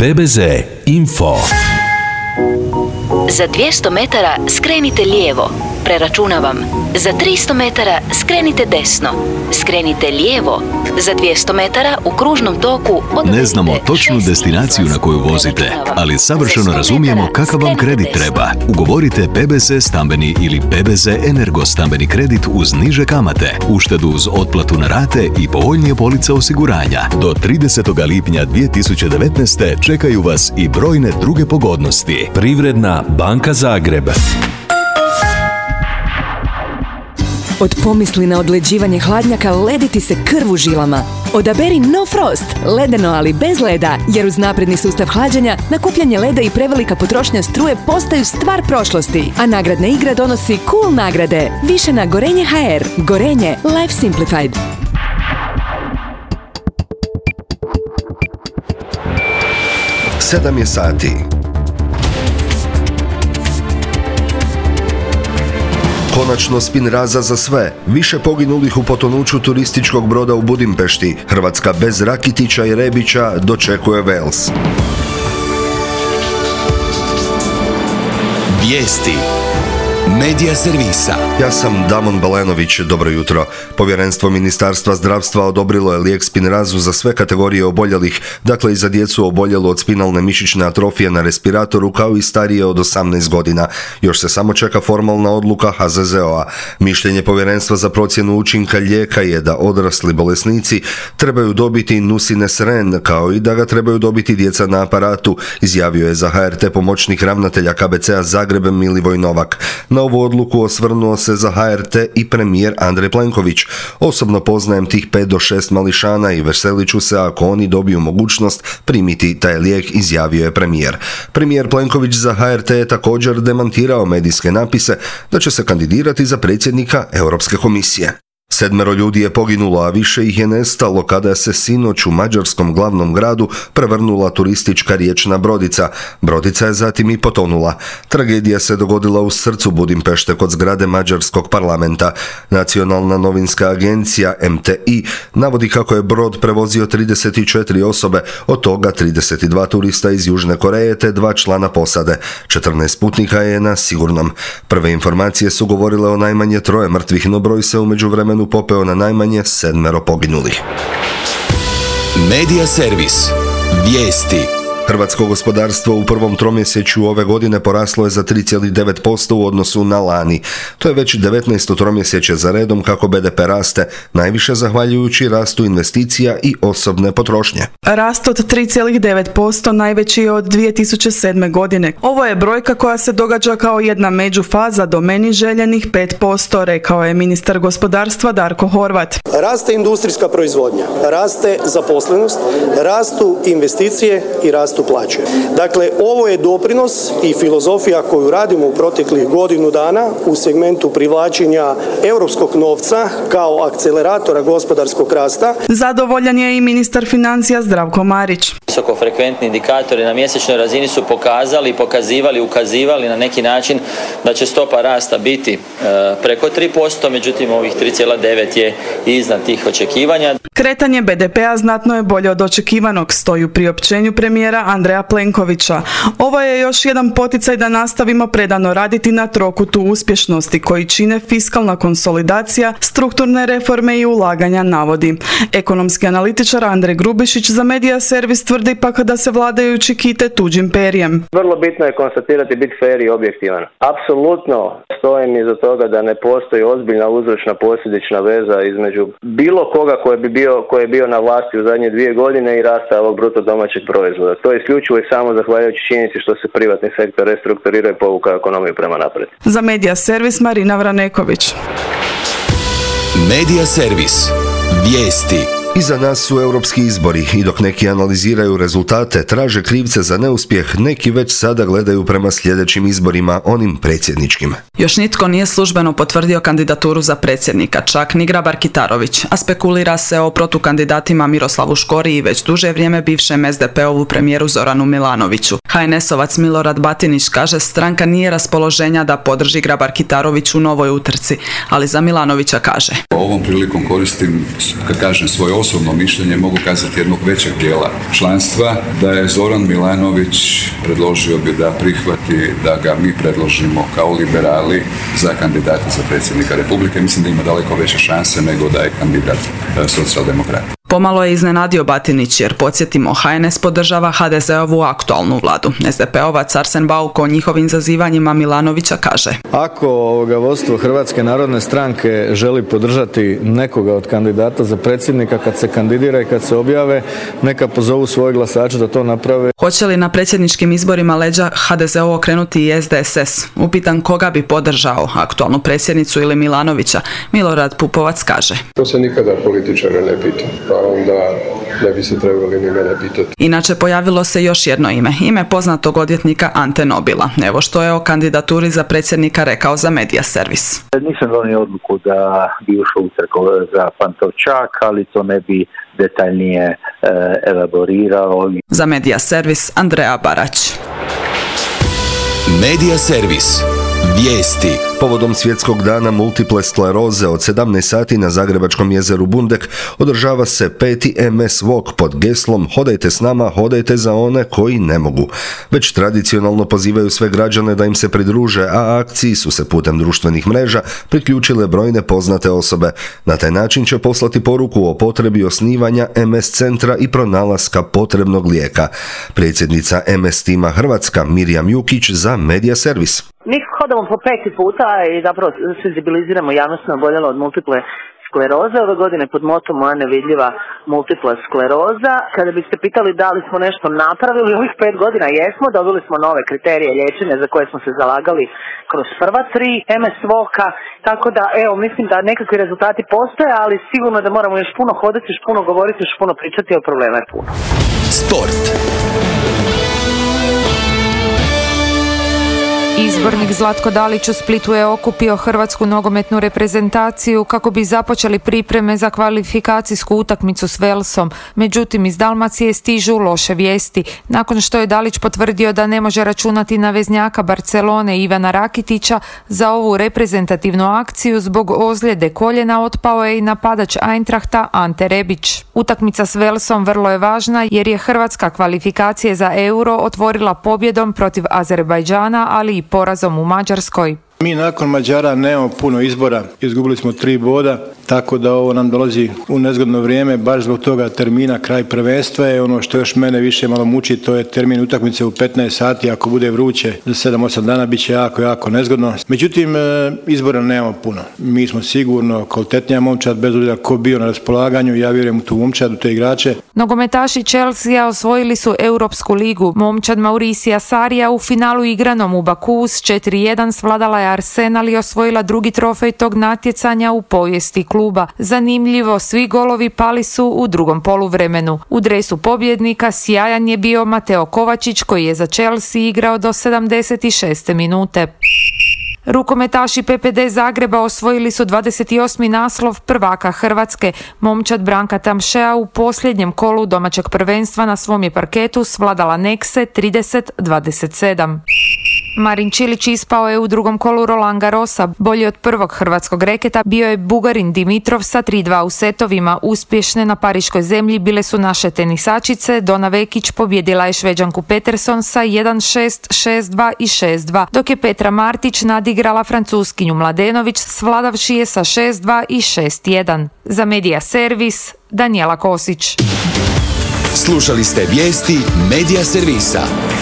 PBZ Info. Za 200 metara skrenite lijevo. Preračunavam. Za 300 metara skrenite desno. Skrenite lijevo. Za 200 metara u kružnom toku odaberite. Ne znamo točnu destinaciju na koju vozite, ali savršeno razumijemo kakav vam kredit treba. Ugovorite PBZ stambeni ili PBZ energostambeni kredit uz niže kamate, uštedu uz otplatu na rate i povoljnije police osiguranja. Do 30. lipnja 2019. čekaju vas i brojne druge pogodnosti. Privredna banka Zagreb. Od pomisli na odleđivanje hladnjaka lediti se krv u žilama. Odaberi No Frost, ledeno ali bez leda, jer uz napredni sustav hlađenja, nakupljanje leda i prevelika potrošnja struje postaju stvar prošlosti, a nagradna igra donosi cool nagrade. Više na Gorenje HR. Gorenje. Life Simplified. 7 je sati. Konačno spinraza za sve. Više poginulih u potonuću turističkog broda u Budimpešti. Hrvatska bez Rakitića i Rebića dočekuje Wales. Vijesti Medija servisa. Ja sam Damon Balenović, dobro jutro. Povjerenstvo Ministarstva zdravstva odobrilo je lijek Spinrazu za sve kategorije oboljelih, dakle i za djecu oboljelu od spinalne mišićne atrofije na respiratoru kao i starije od 18 godina. Još se samo čeka formalna odluka HZZO-a. Mišljenje Povjerenstva za procjenu učinka lijeka je da odrasli bolesnici trebaju dobiti Nusinesren, kao i da ga trebaju dobiti djeca na aparatu, izjavio je za HRT pomoćnik ravnatelja KBC-a Zagreb Milivoj Novak. Na ovu odluku osvrnuo se za HRT i premijer Andrej Plenković. Osobno poznajem tih 5 do 6 mališana i veselit ću se ako oni dobiju mogućnost primiti taj lijek, izjavio je premijer. Premijer Plenković za HRT je također demantirao medijske napise da će se kandidirati za predsjednika Europske komisije. 7 ljudi je poginulo, a više ih je nestalo kada se sinoć u mađarskom glavnom gradu prevrnula turistička riječna brodica. Brodica je zatim i potonula. Tragedija se dogodila u srcu Budimpešte kod zgrade mađarskog parlamenta. Nacionalna novinska agencija MTI navodi kako je brod prevozio 34 osobe, od toga 32 turista iz Južne Koreje te 2 člana posade. 14 putnika je na sigurnom. Prve informacije su govorile o najmanje 3 mrtvih, no broj se u međuvremenu popeo na najmanje 7 poginulih. Medija servis. Vijesti. Hrvatsko gospodarstvo u prvom tromjesečju ove godine poraslo je za 3,9% u odnosu na lani. To je već 19. tromjesečje za redom kako BDP raste, najviše zahvaljujući rastu investicija i osobne potrošnje. Rast od 3,9% najveći je od 2007. godine. Ovo je brojka koja se događa kao jedna međufaza do meni željenih 5%, rekao je ministar gospodarstva Darko Horvat. Raste industrijska proizvodnja, raste zaposlenost, rastu investicije i rastu plaće. Dakle, ovo je doprinos i filozofija koju radimo u proteklih godinu dana u segmentu privlačenja europskog novca kao akceleratora gospodarskog rasta. Zadovoljan je i ministar financija Zdravko Marić. Visokofrekventni indikatori na mjesečnoj razini su ukazivali na neki način da će stopa rasta biti preko 3%, međutim ovih 3,9 je iznad tih očekivanja. Kretanje BDP-a znatno je bolje od očekivanog, stoji u priopćenju premijera Andreja Plenkovića. Ovo je još jedan poticaj da nastavimo predano raditi na trokutu uspješnosti koji čine fiskalna konsolidacija, strukturne reforme i ulaganja, navodi. Ekonomski analitičar Andrej Grubišić za Medija servis tvrdi pak da se vladajući kite tuđim perjem. Vrlo bitno je konstatirati, biti fair i objektivan. Apsolutno stojim iza toga da ne postoji ozbiljna uzročna posljedična veza između bilo koga koji je bio na vlasti u zadnje 2 godine i rasta ovog bruto domaćeg proizvoda. To je isključivo i samo zahvaljujući činjenici što se privatni sektor restrukturira i povuka ekonomiju prema naprijed. Za Medija servis Marina Vraneković. Medija servis. Vijesti. Iza nas su europski izbori i dok neki analiziraju rezultate, traže krivce za neuspjeh, neki već sada gledaju prema sljedećim izborima, onim predsjedničkim. Još nitko nije službeno potvrdio kandidaturu za predsjednika, čak ni Grabar-Kitarović, a spekulira se o protukandidatima Miroslavu Škori i već duže vrijeme bivšem SDP-ovu premijeru Zoranu Milanoviću. HNS-ovac Milorad Batinić kaže stranka nije raspoloženja da podrži Grabar-Kitarović u novoj utrci, ali za Milanovića kaže: Ovom prilikom koristim, kad kažem, svoj osobno mišljenje mogu kazati jednog većeg dijela članstva, da je Zoran Milanović predložio bi da prihvati da ga mi predložimo kao liberali za kandidata za predsjednika Republike. Mislim da ima daleko veće šanse nego da je kandidat socijaldemokrata. Pomalo je iznenadio Batinić jer, podsjetimo, HNS podržava HDZ-ovu aktualnu vladu. SDP-ovac Arsen Bauk o njihovim zazivanjima Milanovića kaže: Ako vodstvo Hrvatske narodne stranke želi podržati nekoga od kandidata za predsjednika kad se kandidira i kad se objave, neka pozovu svoje glasače da to naprave. Hoće li na predsjedničkim izborima leđa HDZ-u okrenuti i SDSS? Upitan koga bi podržao, aktualnu predsjednicu ili Milanovića, Milorad Pupovac kaže: To se nikada političara ne pita, pa onda ne bi se trebali ni mene pitati. Inače, pojavilo se još jedno ime poznatog odvjetnika Ante Nobila. Evo što je o kandidaturi za predsjednika rekao za Media Servis. Nisam donio odluku da bi ušao u trku za Pantovčak, ali to ne bi detaljnije elaborirao. Za Media Servis Andreja Barać. Media Servis. Vijesti. Povodom svjetskog dana multiple skleroze od 17 sati na zagrebačkom jezeru Bundek održava se 5. MS Walk pod geslom "Hodajte s nama, hodajte za one koji ne mogu". Već tradicionalno pozivaju sve građane da im se pridruže, a akciji su se putem društvenih mreža priključile brojne poznate osobe. Na taj način će poslati poruku o potrebi osnivanja MS centra i pronalaska potrebnog lijeka. Predsjednica MS tima Hrvatska Mirjam Jukić za Media Servis. Mi hodamo po 5. puta i zapravo senzibiliziramo javnost na oboljelo od multiple skleroze. Ove godine pod motom Moja nevidljiva multipla skleroza. Kada biste pitali da li smo nešto napravili, ovih 5 godina jesmo, dobili smo nove kriterije liječenja za koje smo se zalagali kroz prva 3 MS Walka, tako da evo mislim da nekakvi rezultati postoje, ali sigurno da moramo još puno hodati, još puno govoriti, još puno pričati, o problema je puno. Sport. Izbornik Zlatko Dalić u Splitu je okupio hrvatsku nogometnu reprezentaciju kako bi započeli pripreme za kvalifikacijsku utakmicu s Velsom. Međutim, iz Dalmacije stižu loše vijesti. Nakon što je Dalić potvrdio da ne može računati na veznjaka Barcelone Ivana Rakitića za ovu reprezentativnu akciju zbog ozljede koljena, otpao je i napadač Eintrachta Ante Rebić. Utakmica s Velsom vrlo je važna jer je Hrvatska kvalifikacije za Euro otvorila pobjedom protiv Azerbajdžana, ali i porazom u Mađarskoj. Mi nakon Mađara nemamo puno izbora, izgubili smo 3 boda, tako da ovo nam dolazi u nezgodno vrijeme, baš zbog toga termina kraj prvenstva je ono što još mene više malo muči, to je termin utakmice u 15 sati, ako bude vruće za 7-8 dana bit će jako nezgodno. Međutim, izbora nemamo puno. Mi smo sigurno kvalitetnija momčad, bez obzira ko bio na raspolaganju, ja vjerujem u tu momčad, u te igrače. Nogometaši Chelsea osvojili su Europsku ligu. Momčad Mauricija Sarija u finalu igranom u Bakuu s 4-1 svladala je Arsenal i osvojila drugi trofej tog natjecanja u povijesti kluba. Zanimljivo, svi golovi pali su u drugom poluvremenu. U dresu pobjednika sjajan je bio Mateo Kovačić koji je za Chelsea igrao do 76. minute. Rukometaši PPD Zagreba osvojili su 28. naslov prvaka Hrvatske. Momčad Branka Tamšea u posljednjem kolu domaćeg prvenstva na svom je parketu svladala Nekse 30-27. Marin Čilić ispao je u drugom kolu Roland Garrosa. Bolji od prvog hrvatskog reketa bio je Bugarin Dimitrov sa 3-2 u setovima. Uspješne na pariškoj zemlji bile su naše tenisačice. Dona Vekić pobjedila je Šveđanku Peterson sa 1-6, 6-2 i 6-2, dok je Petra Martić nadigrala Francuskinju Mladenović svladavši je sa 6-2 i 6-1. Za Media Servis, Danijela Kosić. Slušali ste vijesti Media Servisa.